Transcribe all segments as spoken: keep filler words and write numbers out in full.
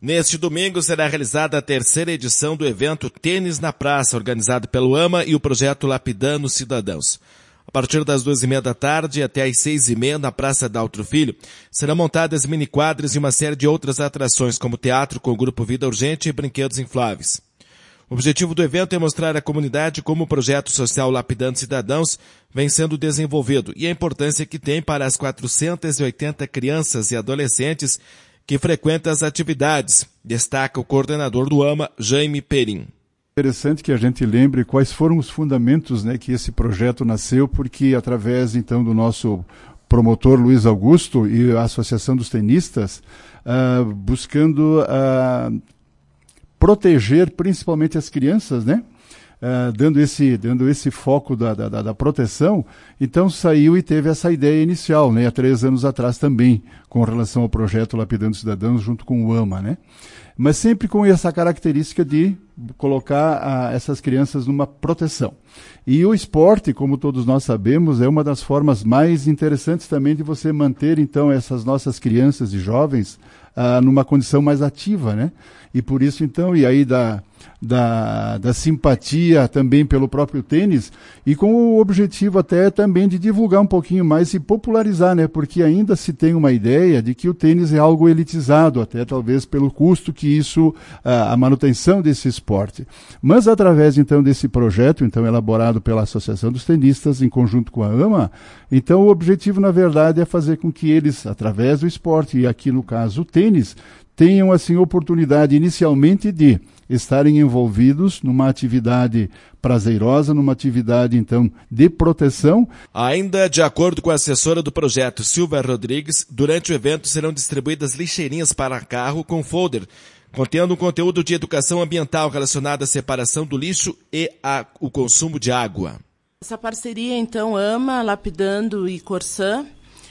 Neste domingo será realizada a terceira edição do evento Tênis na Praça, organizado pelo AMA e o projeto Lapidando Cidadãos. A partir das duas e meia da tarde até às seis e meia, na Praça Daltro Filho, serão montadas mini-quadras e uma série de outras atrações, como teatro com o Grupo Vida Urgente e brinquedos infláveis. O objetivo do evento é mostrar à comunidade como o projeto social Lapidando Cidadãos vem sendo desenvolvido e a importância que tem para as quatrocentas e oitenta crianças e adolescentes que frequentam as atividades, destaca o coordenador do AMA, Jaime Perim. Interessante que a gente lembre quais foram os fundamentos, né, que esse projeto nasceu, porque através então do nosso promotor Luiz Augusto e a Associação dos Tenistas, uh, buscando uh, proteger principalmente as crianças, né? Uh, dando esse, dando esse foco da, da, da proteção, então saiu e teve essa ideia inicial, né, há três anos atrás também, com relação ao projeto Lapidando Cidadãos, junto com o AMA, né? Mas sempre com essa característica de colocar ah, essas crianças numa proteção. E o esporte, como todos nós sabemos, é uma das formas mais interessantes também de você manter, então, essas nossas crianças e jovens ah, numa condição mais ativa, né? E por isso, então, e aí da, da, da simpatia também pelo próprio tênis, e com o objetivo até também de divulgar um pouquinho mais e popularizar, né? Porque ainda se tem uma ideia de que o tênis é algo elitizado, até talvez pelo custo que isso, a, a manutenção desse esporte. Mas através, então, desse projeto, então, elaborado pela Associação dos Tenistas, em conjunto com a AMA, então o objetivo, na verdade, é fazer com que eles, através do esporte, e aqui no caso o tênis, tenham, assim, oportunidade inicialmente de estarem envolvidos numa atividade prazerosa, numa atividade, então, de proteção. Ainda de acordo com a assessora do projeto, Silvia Rodrigues, durante o evento serão distribuídas lixeirinhas para carro com folder, contendo um conteúdo de educação ambiental relacionado à separação do lixo e ao consumo de água. Essa parceria, então, AMA, Lapidando e Corsã,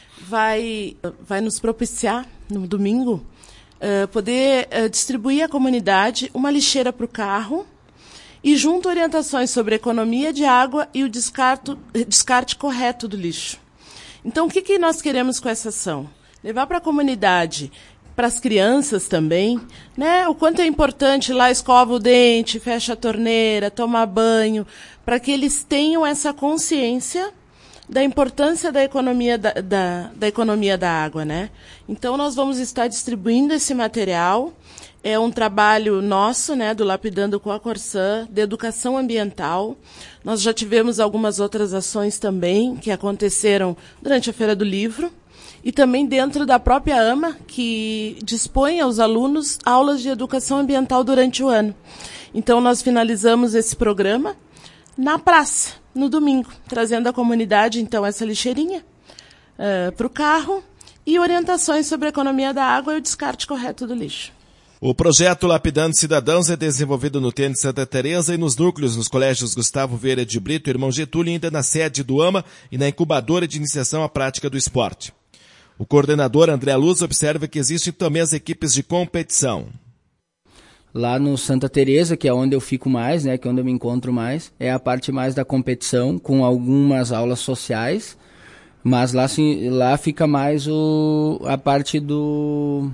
vai, vai nos propiciar, no domingo, Uh, poder uh, distribuir à comunidade uma lixeira para o carro e junto orientações sobre a economia de água e o descarto, descarte correto do lixo. Então, o que, que nós queremos com essa ação? Levar para a comunidade, para as crianças também, né, o quanto é importante lá escova o dente, fecha a torneira, tomar banho, para que eles tenham essa consciência da importância da economia da, da, da economia da água, né? Então, nós vamos estar distribuindo esse material. É um trabalho nosso, né, do Lapidando com a Corsã, de educação ambiental. Nós já tivemos algumas outras ações também, que aconteceram durante a Feira do Livro, e também dentro da própria AMA, que dispõe aos alunos aulas de educação ambiental durante o ano. Então, nós finalizamos esse programa na praça, no domingo, trazendo à comunidade, então, essa lixeirinha uh, para o carro e orientações sobre a economia da água e o descarte correto do lixo. O projeto Lapidando Cidadãos é desenvolvido no Tênis Santa Teresa e nos núcleos nos colégios Gustavo Vieira de Brito e Irmão Getúlio, ainda na sede do AMA e na incubadora de iniciação à prática do esporte. O coordenador André Luz observa que existem também as equipes de competição. Lá no Santa Teresa, que é onde eu fico mais, né, que é onde eu me encontro mais, é a parte mais da competição, com algumas aulas sociais, mas lá, sim, lá fica mais o, a parte do,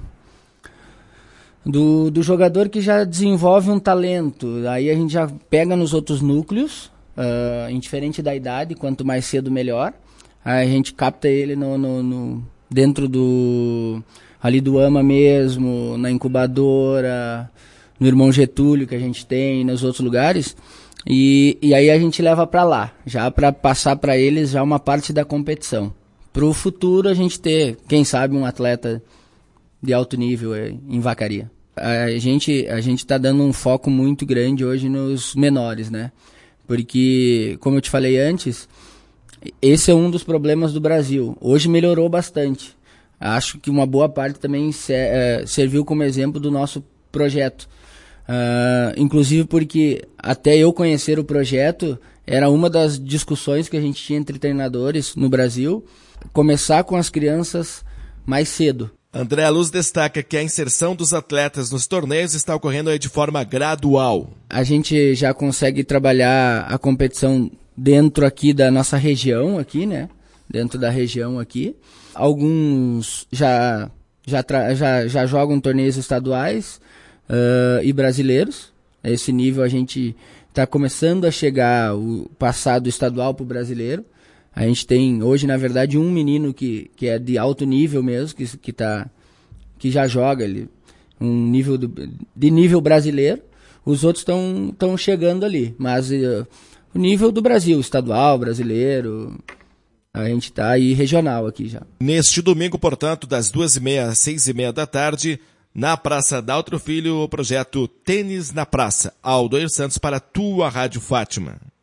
do, do jogador que já desenvolve um talento. Aí a gente já pega nos outros núcleos, uh, indiferente da idade, quanto mais cedo melhor. Aí a gente capta ele no, no, no, dentro do, ali do AMA mesmo, na incubadora, no Irmão Getúlio que a gente tem, nos outros lugares, e, e aí a gente leva para lá, já para passar para eles já uma parte da competição. Para o futuro a gente ter, quem sabe, um atleta de alto nível em Vacaria. A gente a gente está dando um foco muito grande hoje nos menores, né? Porque, como eu te falei antes, esse é um dos problemas do Brasil. Hoje melhorou bastante. Acho que uma boa parte também serviu como exemplo do nosso projeto. Uh, inclusive porque até eu conhecer o projeto era uma das discussões que a gente tinha entre treinadores no Brasil, começar com as crianças mais cedo. André Luz destaca que a inserção dos atletas nos torneios está ocorrendo aí de forma gradual. A gente já consegue trabalhar a competição dentro aqui da nossa região, aqui, né? Dentro da região aqui. Alguns já já, tra- já, já jogam torneios estaduais uh, e brasileiros. Esse nível a gente está começando a chegar, o passar do estadual para o brasileiro. A gente tem hoje, na verdade, um menino que, que é de alto nível mesmo, que, que, tá, que já joga ele, um nível do, de nível brasileiro. Os outros estão chegando ali, mas uh, o nível do Brasil, estadual, brasileiro, a gente está aí regional aqui já. Neste domingo, portanto, das duas e meia às seis e meia da tarde, na Praça Daltro Filho, o projeto Tênis na Praça. Aldoir Santos para a tua Rádio Fátima.